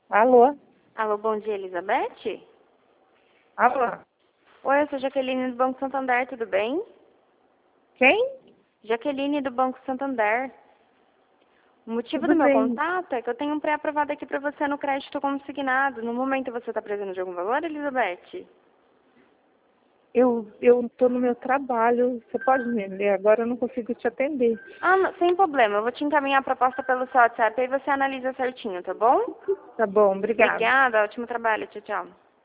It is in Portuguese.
Alô? Alô, bom dia, Elizabeth? Alô? Oi, eu sou Jaqueline do Banco Santander, tudo bem? Quem? Jaqueline do Banco Santander. O motivo do Tudo meu bem. contato é que eu tenho um pré-aprovado aqui para você no crédito consignado. No momento você está precisando de algum valor, Elizabeth? Eu estou no meu trabalho. Você pode me ler? Agora eu não consigo te atender. Ah, sem problema. Eu vou te encaminhar a proposta pelo seu WhatsApp e você analisa certinho, tá bom? Tá bom, obrigada. Obrigada, ótimo trabalho. Tchau, tchau.